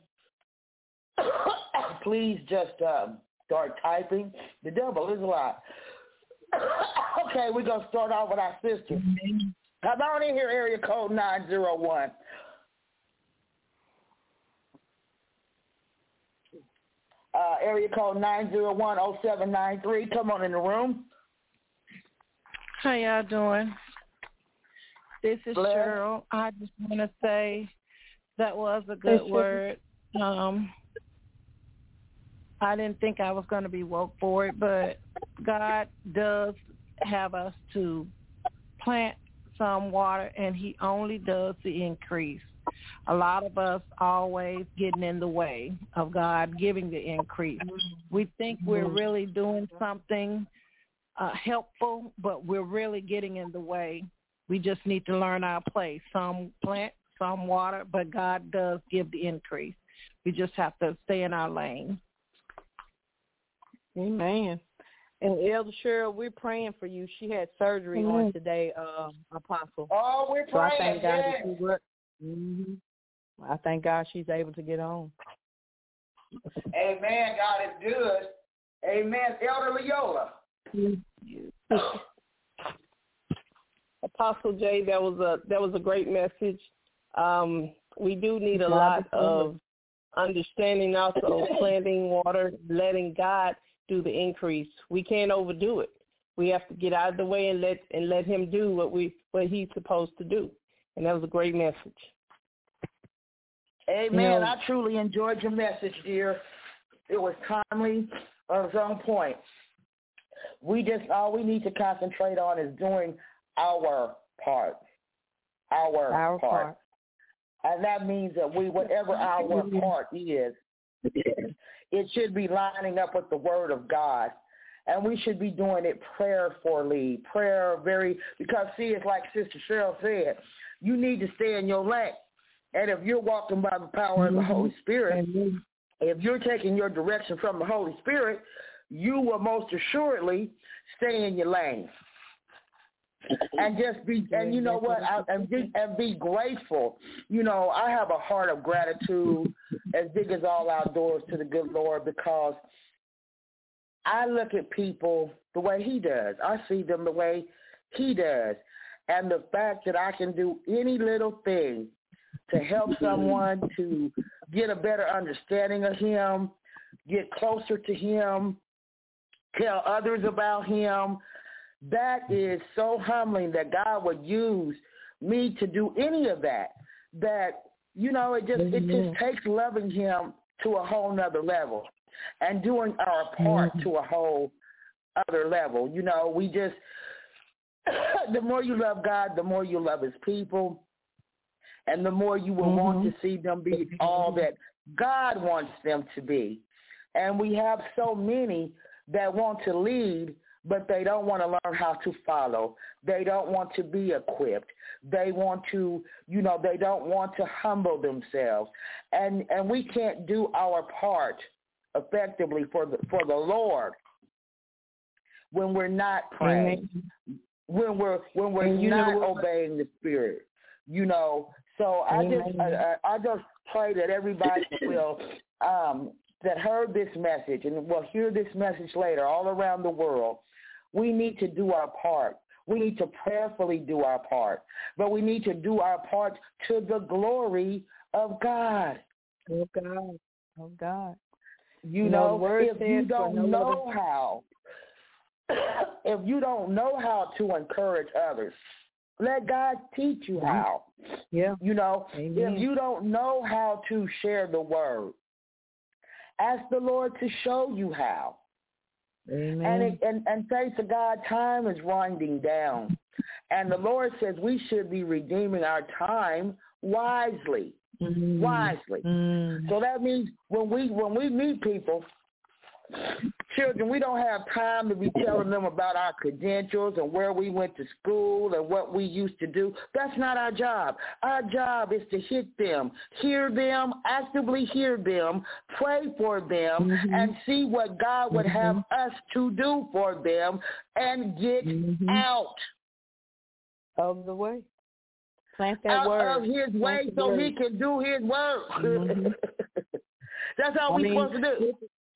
Please just uh, start typing. The devil is a lie. Okay, we're going to start off with our sister. Come on in here, area code nine zero one. Uh, area code nine zero one oh seven nine three. Come on in the room. How y'all doing? This is Bless. Cheryl. I just want to say that was a good word. Um, I didn't think I was going to be woke for it, but God does have us to plant some water, and he only does the increase. A lot of us always getting in the way of God giving the increase. We think we're really doing something uh, helpful, but we're really getting in the way. We just need to learn our place. Some plant, some water, but God does give the increase. We just have to stay in our lane. Amen. And Elder Cheryl, we're praying for you. She had surgery mm-hmm. on today, uh, Apostle. Oh, we're so praying. I thank God yes. that she worked. Mm-hmm. I thank God she's able to get on. Amen. God is good. Amen. Elder Leola. Mm-hmm. Apostle Jay, that was a that was a great message. Um, we do need a God lot of understanding, also planting water, letting God do the increase. We can't overdo it. We have to get out of the way and let and let him do what we what he's supposed to do. And that was a great message. Amen. You know, I truly enjoyed your message, dear. It was timely, it was on point. We just all we need to concentrate on is doing our part. Our, our part. part. And that means that we, whatever our part is, it should be lining up with the word of God. And we should be doing it prayerfully, prayer very, because see, it's like Sister Cheryl said, you need to stay in your lane. And if you're walking by the power of the Holy Spirit, if you're taking your direction from the Holy Spirit, you will most assuredly stay in your lane. And just be, and you know what, I, and, be, and be grateful. You know, I have a heart of gratitude as big as all outdoors to the good Lord, because I look at people the way he does. I see them the way he does. And the fact that I can do any little thing to help someone to get a better understanding of him, get closer to him, tell others about him, that is so humbling that God would use me to do any of that. That, you know, it just it just takes loving him to a whole nother level and doing our part to a whole other level. You know, we just, the more you love God, the more you love his people, and the more you will mm-hmm. want to see them be all that God wants them to be. And we have so many that want to lead, but they don't want to learn how to follow. They don't want to be equipped. They want to, you know, they don't want to humble themselves. And and we can't do our part effectively for the for the Lord when we're not praying, mm-hmm. when we're when we're and not obeying the Spirit. You know, so I mm-hmm. just I, I just pray that everybody will um, that heard this message and will hear this message later all around the world. We need to do our part. We need to prayerfully do our part. But we need to do our part to the glory of God. Oh, God. Oh, God. You, you know, know if you don't no know other... how, if you don't know how to encourage others, Let God teach you how. Yeah. You know, Amen. if you don't know how to share the word, ask the Lord to show you how. Amen. And, it, and and thanks to God, time is winding down. And the Lord says we should be redeeming our time wisely. Mm-hmm. Wisely. Mm-hmm. So that means when we when we meet people, children, we don't have time to be telling them about our credentials and where we went to school and what we used to do. That's not our job. Our job is to hit them, hear them, actively hear them, pray for them, mm-hmm. and see what God would mm-hmm. have us to do for them and get mm-hmm. out of the way. Plant that out word. of his way so word. He can do his work. Mm-hmm. That's how we're supposed to do.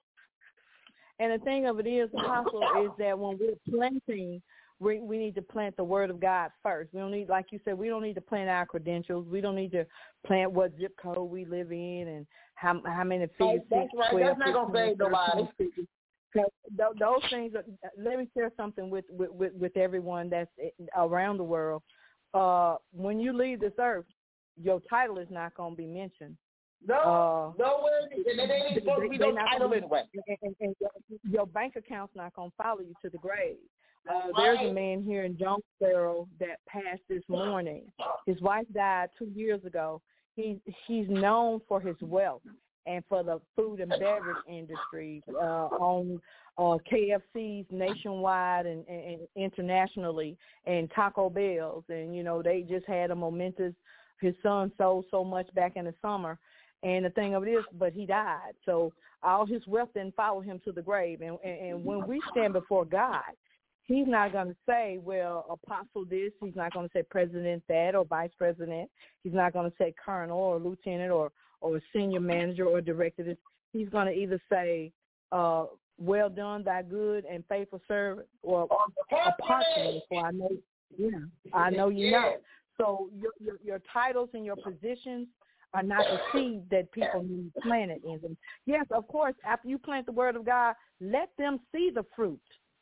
And the thing of it is, Apostle, is that when we're planting, we, we need to plant the word of God first. We don't need, like you said, we don't need to plant our credentials. We don't need to plant what zip code we live in and how how many figures. That's right. twelve, That's not going to save nobody. Those things, are, let me share something with, with, with everyone that's around the world. Uh, when you leave this earth, your title is not going to be mentioned. No, uh, nowhere. They ain't supposed to be no title anyway. And, and, and your bank account's not going to follow you to the grave. Uh, there's a man here in Jonesboro that passed this morning. His wife died two years ago. He he's known for his wealth and for the food and beverage industry uh, on uh, K F C's nationwide and, and internationally, and Taco Bell's. And, you know, they just had a momentous, his son sold so much back in the summer. And the thing of it is, but he died. So all his wealth didn't follow him to the grave. And, and, and when we stand before God, he's not going to say, well, apostle this. He's not going to say president that or vice president. He's not going to say colonel or lieutenant or, or senior manager or director. This. He's going to either say, uh, well done, thy good and faithful servant, or apart from me, for I know, yeah, I know you know. So your, your, your titles and your positions are not the seed that people need planted in them. Yes, of course, after you plant the word of God, let them see the fruit.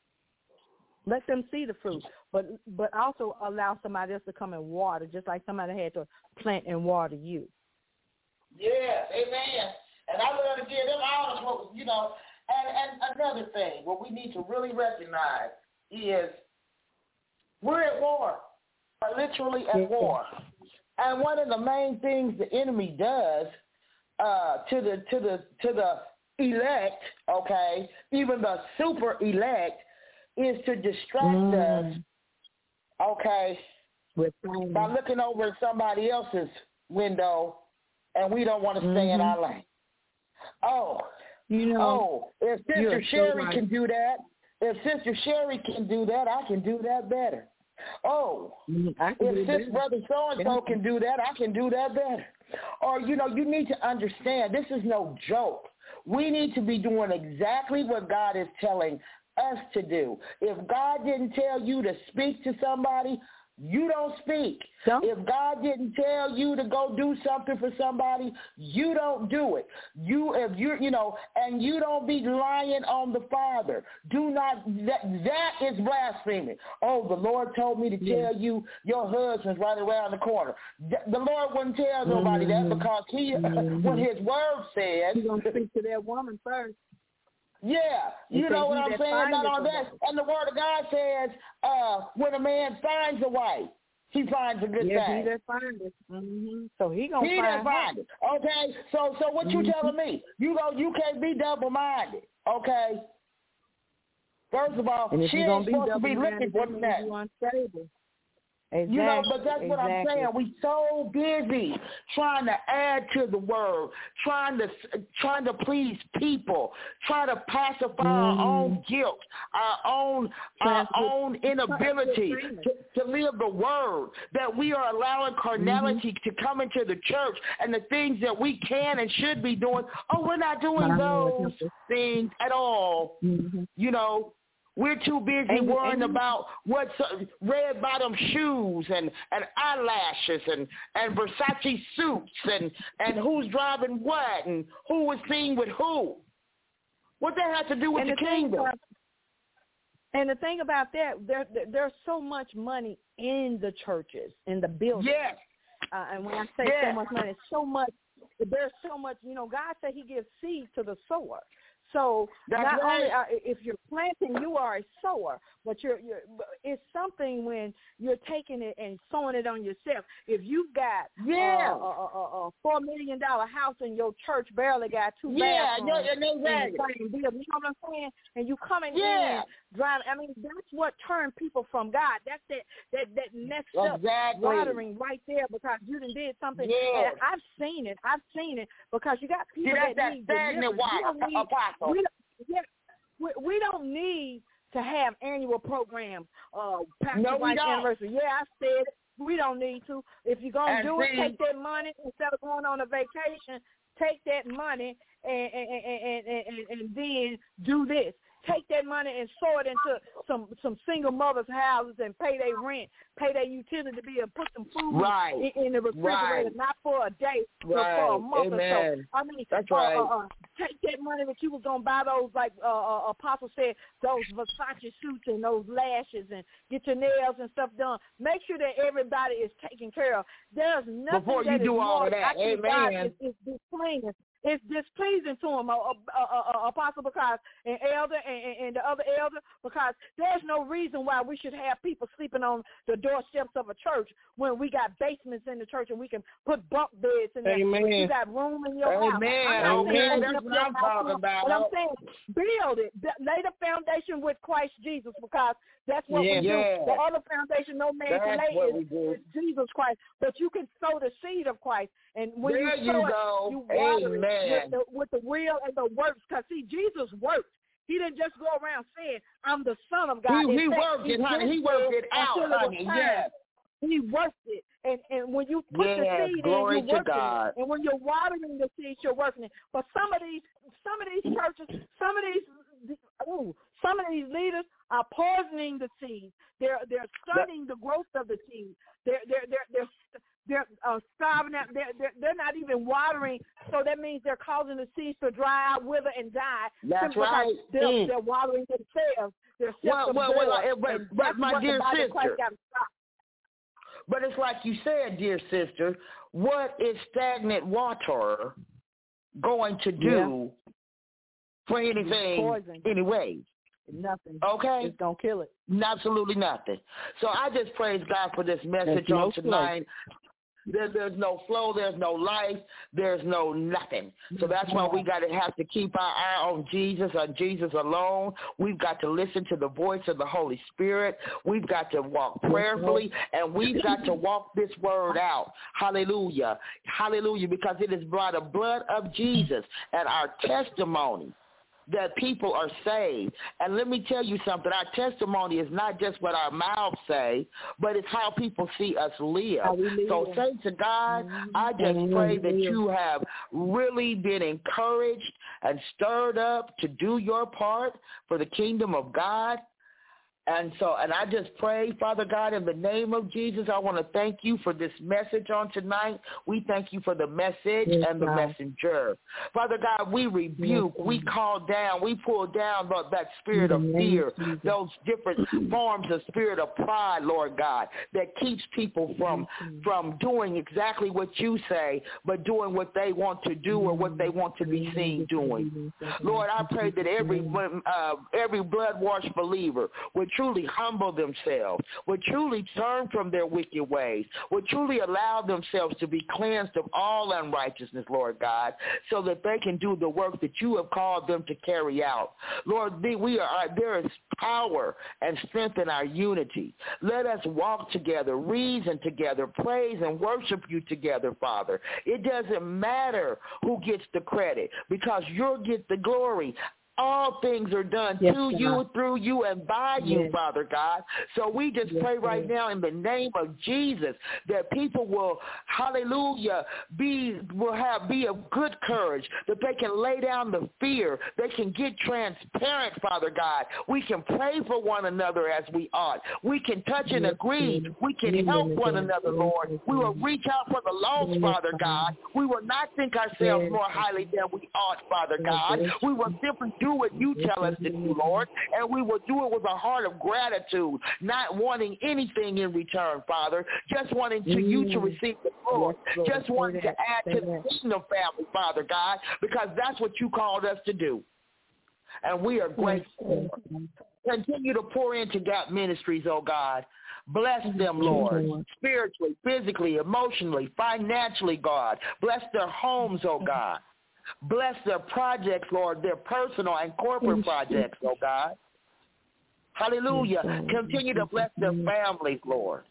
Let them see the fruit, but but also allow somebody else to come and water, just like somebody had to plant and water you. Yes, amen. And I want to give them all, you know, and, and another thing, what we need to really recognize is we're at war, we're literally at war. And one of the main things the enemy does uh, to the to the to the elect, okay, even the super elect, is to distract mm. us, okay, With by looking over at somebody else's window, and we don't want to stay mm-hmm. in our lane. Oh, you know, oh, if Sister Sherry so right. can do that, if Sister Sherry can do that, I can do that better. Oh, if this brother so-and-so can do that, I can do that better. Or, you know, you need to understand, this is no joke. We need to be doing exactly what God is telling us to do. If God didn't tell you to speak to somebody, you don't speak. So? If God didn't tell you to go do something for somebody, you don't do it. You, if you're, you know, and you don't be lying on the Father. Do not, that, that is blasphemy. Oh, the Lord told me to yeah. tell you your husband's right around the corner. The Lord wouldn't tell nobody mm-hmm. that because he, mm-hmm. when his word says. He's going to speak to that woman first. Yeah, you know what I'm saying? Not on that. And the word of God says, uh, when a man finds a wife, he finds a good yeah, thing. He that finds it. Mm-hmm. So he gonna he find, that find it. Okay. So, so what mm-hmm. you telling me? You go. You can't be double-minded. Okay. First of all, she ain't supposed to be looking for that. Unstable. Exactly. You know, but that's exactly. what I'm saying. We so busy trying to add to the word, trying to trying to please people, trying to pacify mm. our own guilt, our own our own inability to, to live the word, that we are allowing carnality mm-hmm. to come into the church, and the things that we can and should be doing, oh, we're not doing those things at all. Mm-hmm. You know. We're too busy and, worrying and, about what's uh, red bottom shoes and, and eyelashes and, and Versace suits and, and who's driving what and who is seen with who. What that has to do with and the, the kingdom? Thing, And the thing about that, there, there there's so much money in the churches, in the buildings. Yes. Uh, and when I say yes. so much money, it's so much. There's so much. You know, God said He gives seed to the sower. So That's not right. only are, if you're planting, you are a sower, but you're, you're it's something when you're taking it and sowing it on yourself. If you've got yeah. uh, a, a, a four million dollar house and your church barely got two yeah, bathrooms, no, no, and the same building, you know what I'm saying? And you coming yeah. in driving. I mean, that's what turned people from God. That's that that that messed exactly. up watering right there because you done did something. Yeah. And I've seen it. I've seen it because you got people See, that's that that need stagnant water, apostle. We don't, yeah, we, we don't need to have annual programs. Uh, Pastor no, White's anniversary. Yeah, I said it. We don't need to. If you're going to do see, it, take that money instead of going on a vacation. Take that money and and, and, and, and, and then do this. Take that money and sow it into some, some single mothers' houses and pay their rent, pay their utility bill, put some food right. in, in the refrigerator, right. not for a day, right. but for a month Amen. or so. I mean, that's uh, right. Uh, uh, take that money that you was going to buy those, like uh, uh, Apostle said, those Versace suits and those lashes and get your nails and stuff done. Make sure that everybody is taken care of. There's nothing Before you that do is all more, of that. I think Amen. God is, is displaying. It's displeasing to him, uh, uh, uh, Apostle, because an elder and, and the other elder, because there's no reason why we should have people sleeping on the doorsteps of a church when we got basements in the church and we can put bunk beds in there. Amen. You got room in your Amen. house. I'm not Amen. saying That's what I'm talking about. But I'm saying build it. Lay the foundation with Christ Jesus because that's what yeah, we yeah. do. The other foundation no man that's can lay what is, we do. is Jesus Christ. But you can sow the seed of Christ. And when there you sow you it, go. you water Amen. it with the, with the will and the works. Because, see, Jesus worked. He didn't just go around saying, I'm the Son of God. He, he fact, worked he it, honey. He worked it out, honey. Yes. He worked it. And and when you put yes, the seed in, glory you're working to God. it. And when you're watering the seed, you're working it. But some of these some of these churches, some of these ooh, some of these leaders are poisoning the seed. They're they're stunning the growth of the seed. They're they're they're they're they're uh, starving out. They're, they're they're not even watering. So that means they're causing the seeds to dry out, wither, and die. That's right. They're, mm. they're watering themselves. They're well, well, well, like, but, but my dear sister. But it's like you said, dear sister, what is stagnant water going to do yeah. for anything anyway? Nothing. Okay? It's going to kill it. Absolutely nothing. So I just praise God for this message on tonight. There, there's no flow, there's no life, there's no nothing. So that's why we got to have to keep our eye on Jesus, on Jesus alone. We've got to listen to the voice of the Holy Spirit. We've got to walk prayerfully, and we've got to walk this word out. Hallelujah. Hallelujah, because it is by the blood of Jesus and our testimony that people are saved. And let me tell you something. Our testimony is not just what our mouths say, but it's how people see us live. live. So thanks to God, mm-hmm. I just mm-hmm. pray that you have really been encouraged and stirred up to do your part for the kingdom of God. And so, and I just pray, Father God, in the name of Jesus, I want to thank you for this message on tonight. We thank you for the message yes, and the God. messenger. Father God, we rebuke, yes, we call down, we pull down Lord, that spirit of fear, those different forms of spirit of pride, Lord God, that keeps people from, from doing exactly what you say, but doing what they want to do or what they want to be seen doing. Lord, I pray that every, uh, every blood-washed believer would truly humble themselves, would truly turn from their wicked ways, would truly allow themselves to be cleansed of all unrighteousness, Lord God, so that they can do the work that you have called them to carry out. Lord, we are, there is power and strength in our unity. Let us walk together, reason together, praise and worship you together, Father. It doesn't matter who gets the credit because you'll get the glory. All things are done yes, to God. you, through you, and by yes. you, Father God. So we just yes, pray right God. now in the name of Jesus that people will, hallelujah, be will have be of good courage, that they can lay down the fear. They can get transparent, Father God. We can pray for one another as we ought. We can touch and agree. We can help one another, Lord. We will reach out for the lost, Father God. We will not think ourselves more highly than we ought, Father God. We will simply do what you tell us to do, Lord, and we will do it with a heart of gratitude, not wanting anything in return, Father, just wanting to you to receive the glory, just wanting to add to the kingdom family, Father God, because that's what you called us to do. And we are grateful. Continue to pour into Gap Ministries, oh God. Bless them, Lord, spiritually, physically, emotionally, financially, God. Bless their homes, oh God. Bless their projects, Lord, their personal and corporate projects, oh God. Hallelujah. Continue to bless their families, Lord.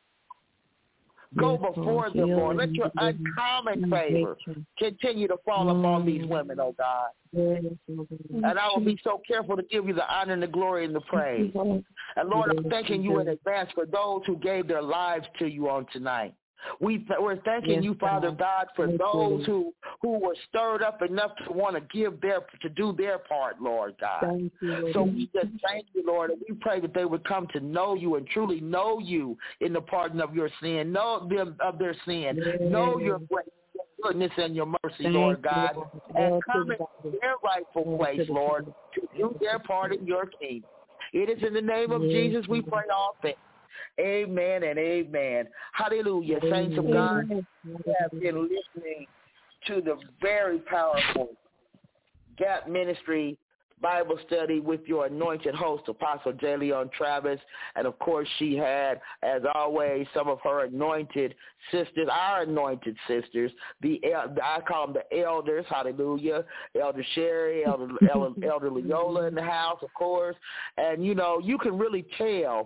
Go before them, Lord. Let your uncommon favor continue to fall upon these women, oh God. And I will be so careful to give you the honor and the glory and the praise. And Lord, I'm thanking you in advance for those who gave their lives to you on tonight. We th- we're thanking yes, you, Father God, God for Thank those you. who who were stirred up enough to want to give their to do their part, Lord God. Thank you, so we just thank you, Lord, and we pray that they would come to know you and truly know you in the pardon of your sin, know them of their sin, yes. know your grace, your goodness, and your mercy, thank Lord God, you, and come in their rightful place, Lord, to do their part in your kingdom. It is in the name of yes. Jesus we pray all things. Amen and amen. Hallelujah. Amen. Saints of God, we have been listening to the very powerful Gap Ministry Bible study with your anointed host, Apostle J. Leon Travis. And, of course, she had, as always, some of her anointed sisters, our anointed sisters, the I call them the elders, hallelujah, Elder Sherry, Elder, Elder, Elder Leola in the house, of course. And, you know, you can really tell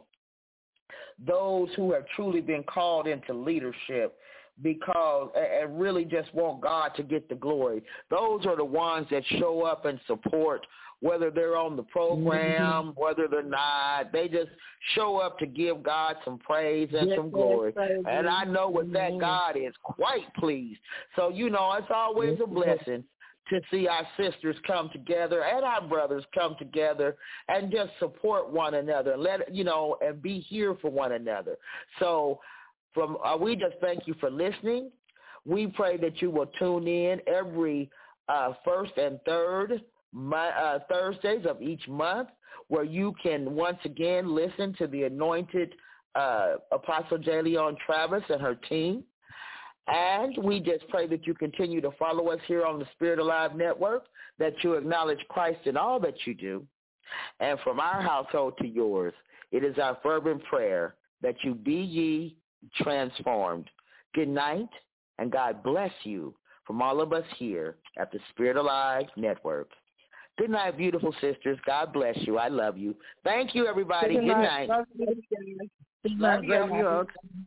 those who have truly been called into leadership because and really just want God to get the glory. Those are the ones that show up and support, whether they're on the program, mm-hmm. whether they're not. They just show up to give God some praise and yes, some glory. Yes, and I know with that, God is quite pleased. So, you know, it's always yes, a blessing to see our sisters come together and our brothers come together and just support one another, let you know, and be here for one another. So from uh, we just thank you for listening. We pray that you will tune in every uh, first and third my, uh, Thursdays of each month, where you can once again listen to the anointed uh, Apostle J. Leon Travis and her team. And we just pray that you continue to follow us here on the Spirit Alive Network, that you acknowledge Christ in all that you do. And from our household to yours, it is our fervent prayer that you be ye transformed. Good night, and God bless you from all of us here at the Spirit Alive Network. Good night, beautiful sisters. God bless you. I love you. Thank you, everybody. Good night. Good night. Good night. Love you.